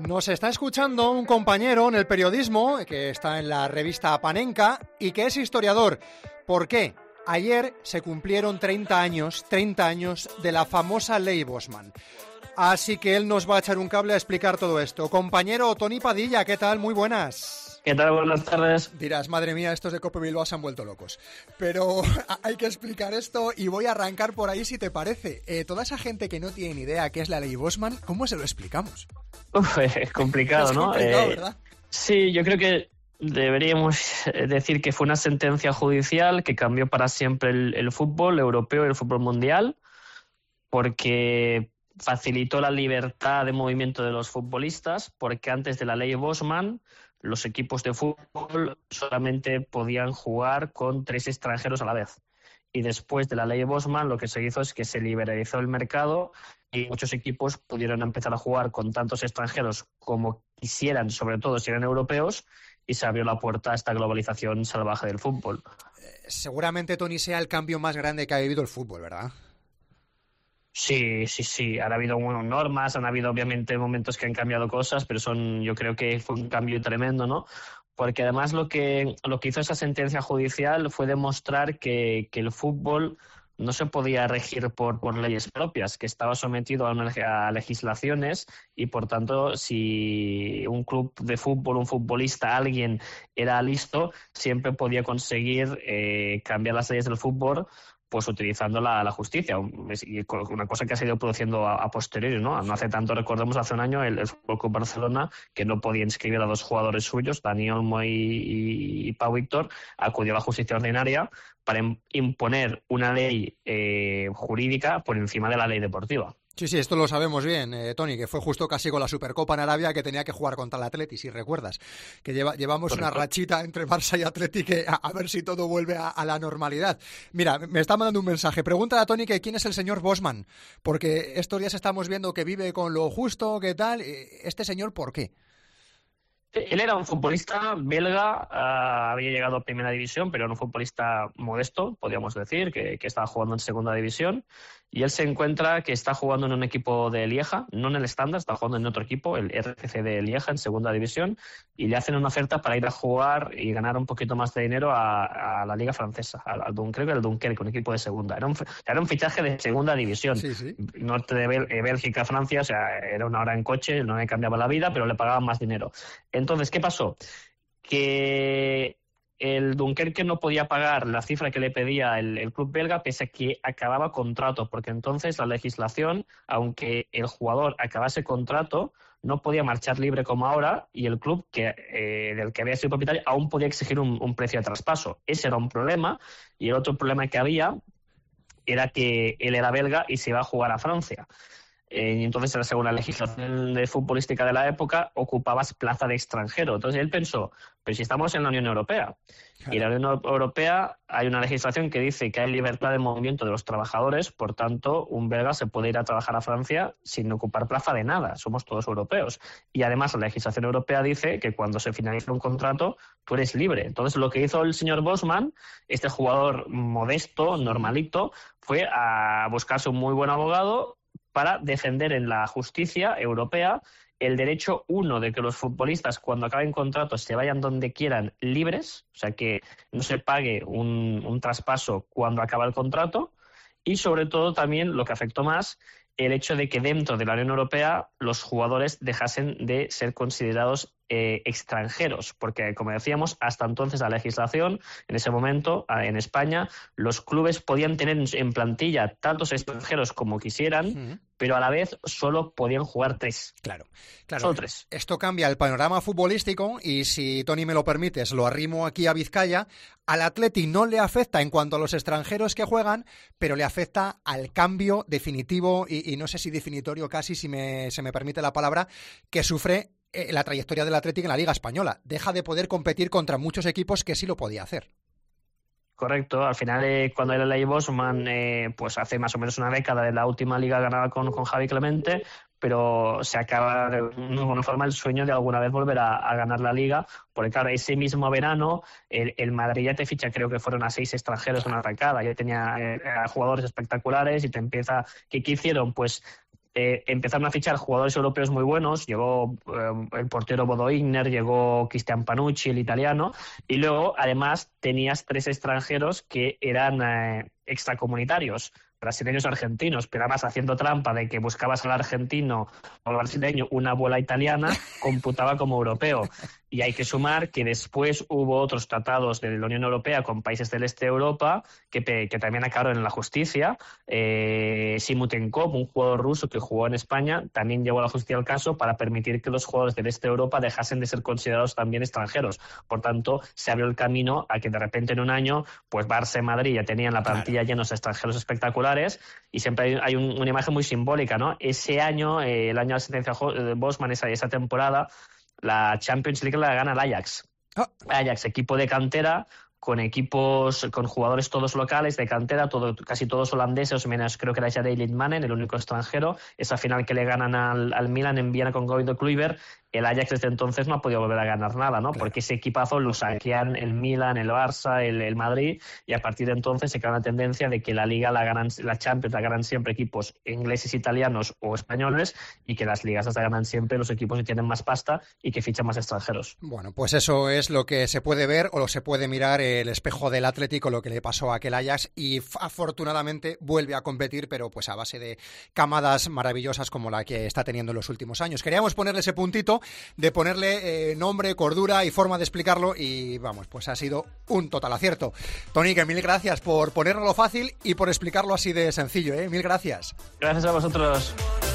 Nos está escuchando un compañero en el periodismo que está en la revista Panenka y que es historiador. ¿Por qué? Ayer se cumplieron 30 años de la famosa Ley Bosman. Así que él nos va a echar un cable a explicar todo esto. Compañero Toni Padilla, ¿qué tal? Muy buenas. ¿Qué tal? Buenas tardes. Dirás, madre mía, estos de Cope Bilbao se han vuelto locos. Pero hay que explicar esto y voy a arrancar por ahí si te parece. Toda esa gente que no tiene ni idea qué es la Ley Bosman, ¿cómo se lo explicamos? Es complicado, ¿no? Es complicado, ¿verdad? Sí, yo creo que deberíamos decir que fue una sentencia judicial que cambió para siempre el fútbol europeo y el fútbol mundial, porque facilitó la libertad de movimiento de los futbolistas, porque antes de la Ley Bosman los equipos de fútbol solamente podían jugar con 3 extranjeros a la vez. Y después de la Ley Bosman lo que se hizo es que se liberalizó el mercado y muchos equipos pudieron empezar a jugar con tantos extranjeros como quisieran, sobre todo si eran europeos, y se abrió la puerta a esta globalización salvaje del fútbol. Seguramente, Toni, sea el cambio más grande que ha vivido el fútbol, ¿verdad? Sí. Han habido normas, han habido obviamente momentos que han cambiado cosas, pero yo creo que fue un cambio tremendo, ¿no? Porque además lo que hizo esa sentencia judicial fue demostrar que el fútbol no se podía regir por leyes propias, que estaba sometido a legislaciones y, por tanto, si un club de fútbol, un futbolista, alguien era listo, siempre podía conseguir cambiar las leyes del fútbol, pues utilizando la justicia, y una cosa que ha sido produciendo a posteriori, ¿no? No hace tanto, recordemos, hace un año el Fútbol Club Barcelona, que no podía inscribir a 2 jugadores suyos, Dani Olmo y Pau Víctor, acudió a la justicia ordinaria para imponer una ley jurídica por encima de la ley deportiva. Sí, esto lo sabemos bien, Toni, que fue justo casi con la Supercopa en Arabia que tenía que jugar contra el Atleti, si recuerdas, que llevamos una rachita entre Barça y Atleti que a ver si todo vuelve a la normalidad. Mira, me está mandando un mensaje, pregúntale a Toni que quién es el señor Bosman, porque estos días estamos viendo que vive con lo justo, ¿qué tal? Este señor, ¿por qué? Él era un futbolista belga, había llegado a primera división, pero era un futbolista modesto, podríamos decir, que estaba jugando en segunda división. Y él se encuentra que está jugando en un equipo de Lieja, no en el estándar, está jugando en otro equipo, el RCC de Lieja, en segunda división, y le hacen una oferta para ir a jugar y ganar un poquito más de dinero a la liga francesa, al Dunkerque, un equipo de segunda. Era un fichaje de segunda división, sí. Norte de Bélgica, Francia, o sea, era una hora en coche, no le cambiaba la vida, pero le pagaban más dinero. Entonces, ¿qué pasó? Que el Dunkerque no podía pagar la cifra que le pedía el club belga, pese a que acababa contrato, porque entonces la legislación, aunque el jugador acabase contrato, no podía marchar libre como ahora, y el club del que había sido propietario aún podía exigir un precio de traspaso. Ese era un problema, y el otro problema que había era que él era belga y se iba a jugar a Francia. Y entonces, según la legislación futbolística de la época, ocupabas plaza de extranjero. Entonces él pensó, pero si estamos en la Unión Europea, claro. Y en la Unión Europea hay una legislación que dice que hay libertad de movimiento de los trabajadores, por tanto, un belga se puede ir a trabajar a Francia sin ocupar plaza de nada, somos todos europeos. Y además la legislación europea dice que cuando se finaliza un contrato, tú eres libre. Entonces lo que hizo el señor Bosman, este jugador modesto, normalito, fue a buscarse un muy buen abogado para defender en la justicia europea el derecho, uno, de que los futbolistas cuando acaben contratos se vayan donde quieran libres, o sea, que no se pague un traspaso cuando acaba el contrato, y sobre todo también, lo que afectó más, el hecho de que dentro de la Unión Europea los jugadores dejasen de ser considerados extranjeros, porque, como decíamos, hasta entonces la legislación, en ese momento, en España, los clubes podían tener en plantilla tantos extranjeros como quisieran, pero a la vez solo podían jugar 3. Claro. Solo 3. Esto cambia el panorama futbolístico y, si Toni me lo permites, lo arrimo aquí a Vizcaya. Al Atleti no le afecta en cuanto a los extranjeros que juegan, pero le afecta al cambio definitivo y no sé si definitorio casi, si se me permite la palabra, que sufre la trayectoria del Athletic en la Liga Española. Deja de poder competir contra muchos equipos que sí lo podía hacer. Correcto, al final cuando era la Ley Bosman, pues hace más o menos una década de la última liga ganada con Javi Clemente, pero se acaba de alguna forma el sueño de alguna vez volver a ganar la liga, porque claro, ese mismo verano el Madrid ya te ficha, creo que fueron a 6 extranjeros en una arrancada, ya tenía jugadores espectaculares y te empieza, ¿qué hicieron? Pues empezaron a fichar jugadores europeos muy buenos. Llegó el portero Bodo Illner, llegó Cristian Panucci, el italiano, y luego además tenías 3 extranjeros que eran extracomunitarios, brasileños o argentinos, pero además haciendo trampa de que buscabas al argentino o al brasileño una bola italiana, computaba como europeo. Y hay que sumar que después hubo otros tratados de la Unión Europea con países del este de Europa que también acabaron en la justicia. Simutenkov, un jugador ruso que jugó en España, también llevó a la justicia el caso para permitir que los jugadores del este de Europa dejasen de ser considerados también extranjeros. Por tanto, se abrió el camino a que de repente en un año, pues Barça y Madrid ya tenían la plantilla llenos de extranjeros espectaculares, y siempre hay una imagen muy simbólica, ¿no? Ese año, el año de la sentencia de Bosman, esa temporada, la Champions League la gana el Ajax. Ajax, equipo de cantera, con jugadores todos locales de cantera, casi todos holandeses, menos creo que era Jadej Mannen, el único extranjero. Esa final que le ganan al Milan en Viena con Guido Kluivert, el Ajax desde entonces no ha podido volver a ganar nada, ¿no? Claro. Porque ese equipazo lo saquean el Milan, el Barça, el Madrid, y a partir de entonces se crea una tendencia de que la Liga la Champions la ganan siempre equipos ingleses, italianos o españoles, y que las ligas las ganan siempre los equipos que tienen más pasta y que fichan más extranjeros. Bueno, pues eso es lo que se puede ver o lo se puede mirar el espejo del Atlético, lo que le pasó a aquel Ajax, y afortunadamente vuelve a competir, pero pues a base de camadas maravillosas como la que está teniendo en los últimos años. Queríamos ponerle ese puntito de ponerle nombre, cordura y forma de explicarlo, y vamos, pues ha sido un total acierto. Toni, que mil gracias por ponerlo fácil y por explicarlo así de sencillo, ¿eh? Mil gracias. Gracias a vosotros.